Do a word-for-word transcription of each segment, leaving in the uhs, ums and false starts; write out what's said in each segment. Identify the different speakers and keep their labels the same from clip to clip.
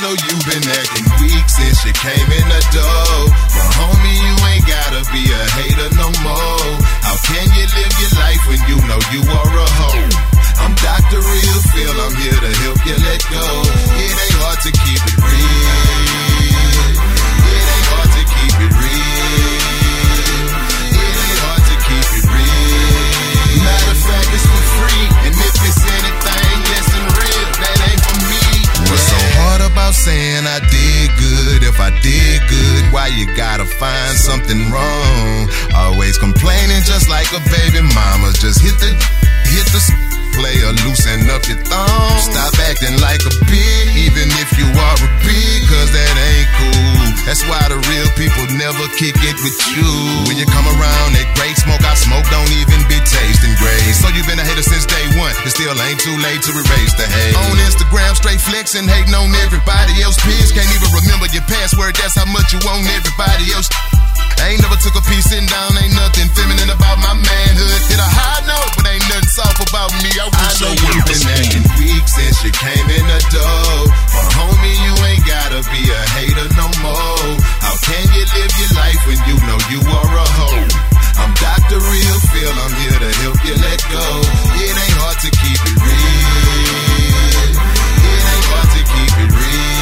Speaker 1: know you've been acting weak since you came in the door. But homie, you ain't gotta be a hater no more. How can you live your life when you know you are a hoe? I'm Doctor Real Feel, I'm here to help you let go. It ain't hard to keep it real. It ain't hard to keep it real. It ain't hard to keep it real. Matter of fact, it's for free. And if it's anything less than real, that ain't for me. What's so hard about saying I did good? If I did good, why you gotta find something wrong? Always complaining just like a baby mama. Just hit the, hit the player, loosen up your thumb. Stop acting like a pig, even if you are a pig, cause that ain't cool. That's why the real people never kick it with you. When you come around, that great smoke I smoke don't even be tasting great. So you've been a hater since day one, it still ain't too late to erase the hate. On Instagram, straight flexing, hating on everybody else. Pigs can't even remember your password, that's how much you own everybody else. I ain't never took a piece sitting down, ain't nothing feminine about my manhood. Hit a high note, but ain't nothing soft about me. I wish I would've been acting weak since you came in the door. But homie, you ain't gotta be a hater no more. How can you live your life when you know you are a hoe? I'm Doctor Real Feel, I'm here to help you let go. It ain't hard to keep it real. It ain't hard to keep it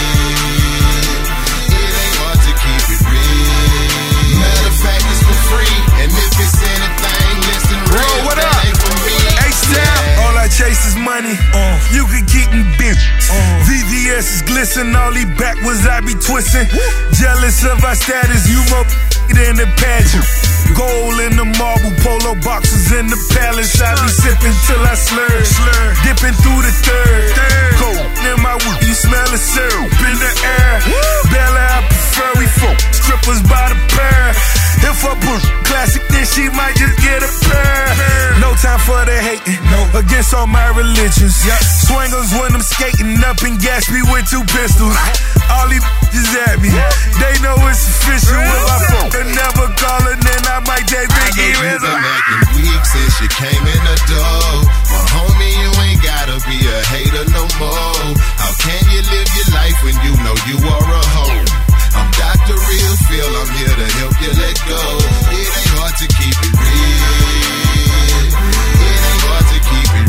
Speaker 1: real. It ain't hard to keep it real. Matter of fact, it's for free. And if it's anything less than real, bro, what that up? Ain't for me.
Speaker 2: H-Town, all I chase is money. Uh, you can keep me bitch. Uh, V V S is glisten, all he backwards I be twisting. Woo. Jealous of our status, you more than the pageant. Gold in the marble, polo boxes in the palace. I be sipping till I slur, slur. Dipping through the third. third. Cold in my wood, you smell the syrup in the air. Bella, I prefer we folk. Strippers by the pair. If I push classic, then she might just get a pair. No time for the hating, no. Against all my religions. Yep. Swingers when I'm skating up in Gatsby with two pistols. All these bitches at me, they know it's official. If I fuck her, never call her, then I might take the game.
Speaker 1: I know you've been acting weak since you came in the door. But homie, you ain't gotta be a hater no more. How can you live your life when you know you are a hoe? I'm Doctor Real Feel, I'm here to help you let go. It ain't hard to keep it real. It ain't hard to keep it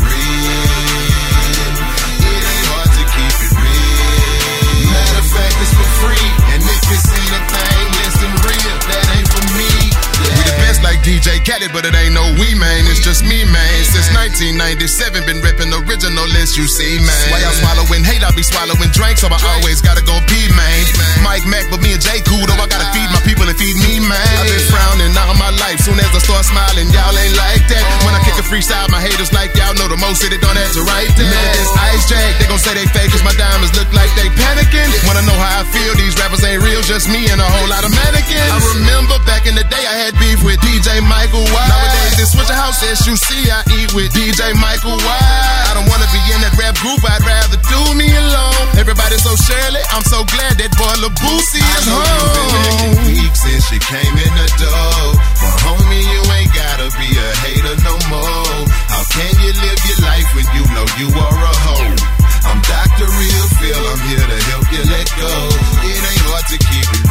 Speaker 1: real. It ain't hard to keep it real. Matter of fact, it's for free. And if it's anything less than real, that ain't for me. Yeah. We the best like D J Khaled, but it ain't no we, man. It's just me, man. Since nineteen ninety-seven, been reppin' original list, you see, man. While y'all swallowing hate, I be swallowing drink, so I always gotta go pee, man. Mike Mac, but me and J. Cool, though I gotta feed my people and feed me, man. I've been frowning all my life, soon as I start smiling, y'all ain't like that. When I kick a freestyle, my haters like y'all know the most, so they don't have to write that. Remember this Ice Jack, they gon' say they fake, cause my diamonds look like they panicking. Wanna know how I feel, these rappers ain't real, just me and a whole lot of mannequins. I remember back in the day, I had beef with D J Michael White. Nowadays, this switch house S U C, I eat with D J Michael White. I don't wanna be in that rap group, I'd rather do me alone. Everybody so Shirley, I'm so glad that boy Lil Boosie is home. I know you've been acting weak since you came in the door. But homie, you ain't gotta be a hater no more. How can you live your life when you know you are a hoe? I'm Doctor Real Feel, I'm here to help you let go. It ain't hard to keep it